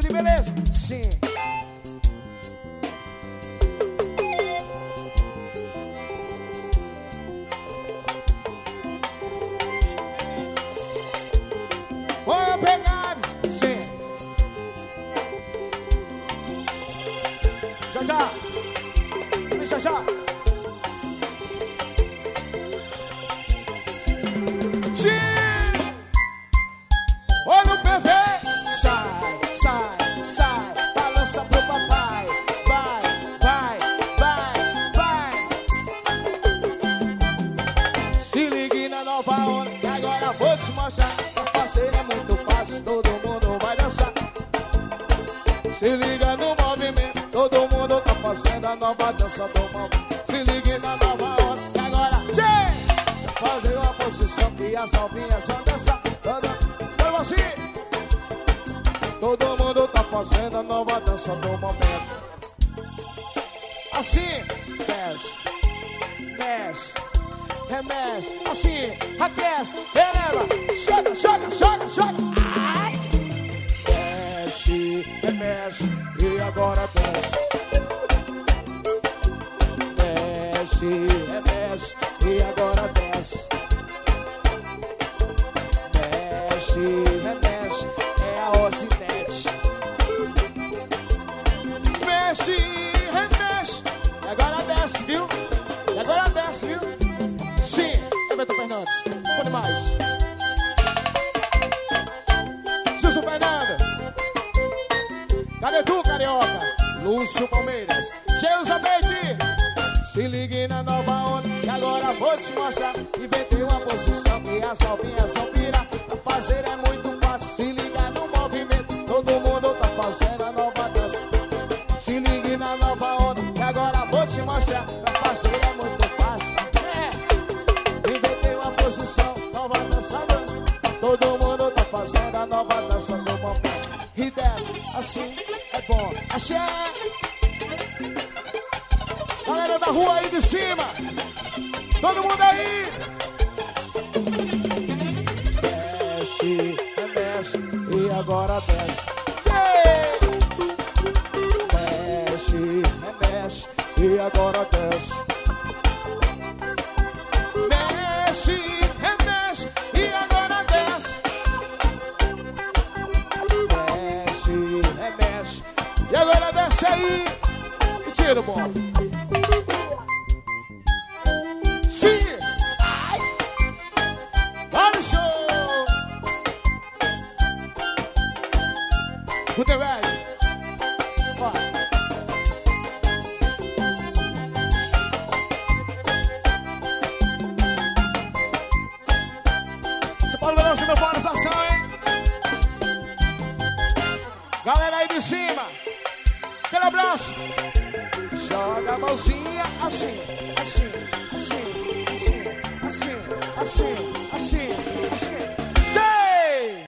assim, beleza? Sim. Vamos pegar, sim. Já, já. Já, já. Sim. Olha o PV. Sai, sai, sai. Balança pro papai. Vai, vai, vai, vai. Se ligue na nova onda, que agora vou te mostrar. É muito fácil, todo mundo vai dançar. Se liga no movimento, todo mundo tá fazendo a nova dança do momento. Se liga na nova hora, e agora, tchê! Fazer uma posição que as alvinhas vão dançar. Foi você! Todo mundo tá fazendo a nova dança do momento. Assim, desce, desce. Remexe, assim, aquece, releva, joga, joga, joga, joga. Ai. Mexe, remexe, e agora desce. Mexe, remexe, e agora desce. Mexe, remexe, é a osinete. Mexe, remexe, e agora desce, viu? E agora desce, viu? Beto Fernandes, bom demais. Gilson Fernando, cadê tu, carioca? Lúcio Palmeiras, Geusa Baby. Se ligue na nova onda, que agora vou te mostrar. Inventei uma posição que as alvinhas vão pirar. Pra fazer é muito fácil, se liga no movimento. Todo mundo tá fazendo a nova dança. Se ligue na nova onda, que agora vou te mostrar. Pra fazer é muito fácil. Nova dança, todo mundo tá fazendo a nova dança do momento. E desce, assim é bom. Axé! Galera da rua aí de cima, todo mundo aí! Desce, desce, e agora desce. Desce, desce, e agora desce. Desce. E agora desce. Desce, remexe. E agora desce aí. E tira o bolo. Sim. Ai. Olha o show. Gutenberg. Meu valorização, hein? Galera aí de cima, aquele abraço. Joga a mãozinha assim, assim.